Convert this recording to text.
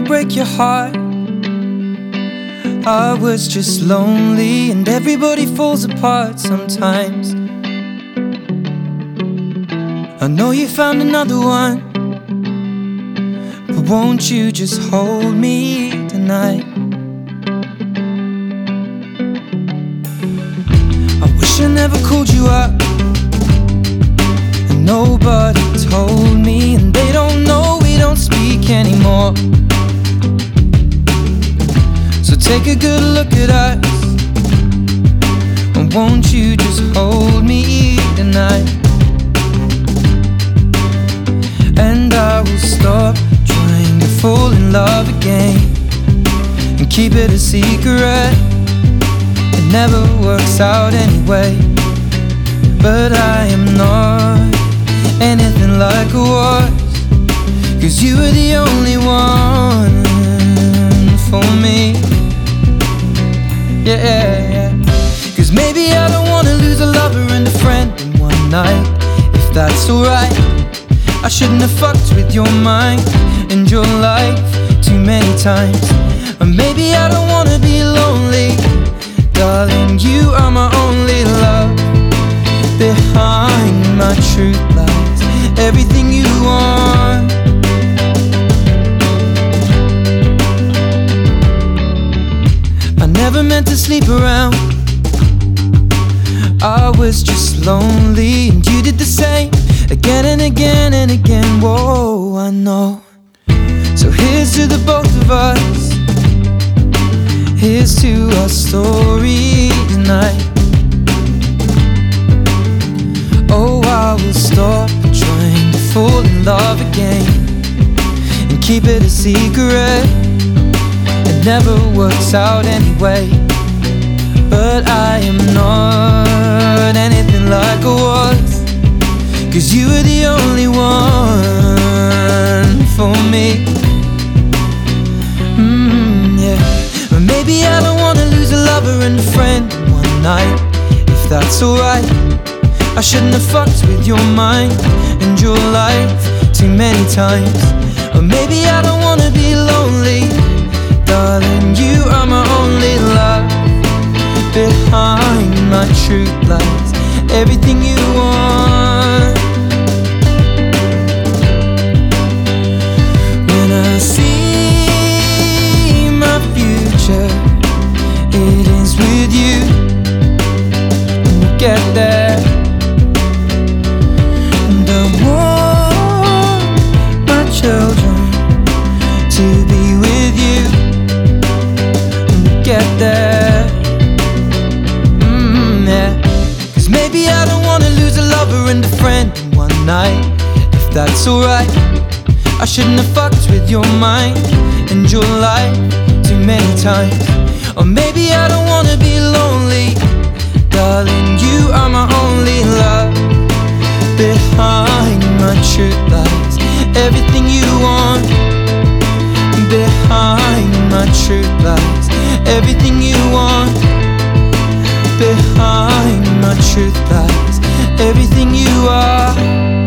break your heart. I was just lonely, and everybody falls apart sometimes. I know you found another one, but won't you just hold me tonight? I wish I never called you up, and nobody told me, and they don't know we don't speak anymore. So take a good look at us, and won't you just hold me tonight? And I will stop trying to fall in love again, and keep it a secret. It never works out anyway. But I am not anything like I was, 'cause you were the only one for me. Yeah. 'Cause maybe I don't wanna lose a lover and a friend in one night. If that's alright, I shouldn't have fucked with your mind and your life too many times. Or maybe I don't wanna be lonely. Darling, you are my only love. Behind my truth lies everything you want. I never meant to sleep around. I was just lonely, and you did the same, again and again and again. Whoa, I know. So here's to the both of us. Here's to our story tonight. Oh, I will stop trying to fall in love again, and keep it a secret. It never works out anyway. But I am not anything like I was, 'cause you were the only one for me. Yeah. But maybe I don't wanna lose a lover and a friend in one night. If that's alright, I shouldn't have fucked with your mind and your life too many times. Or maybe I don't wanna be lonely. Darling, you are my only love. Behind my truth lies everything you want. When I see my future, it ends with you, and we'll get there. And I want my children to be with you, and we'll get there. Maybe I don't wanna lose a lover and a friend in one night. If that's alright, I shouldn't have fucked with your mind and your life too many times. Or maybe I don't wanna be lonely. Darling, you are my only love. Behind my truth lies everything you want. Behind my truth lies everything you want. Behind my truth lies everything you are.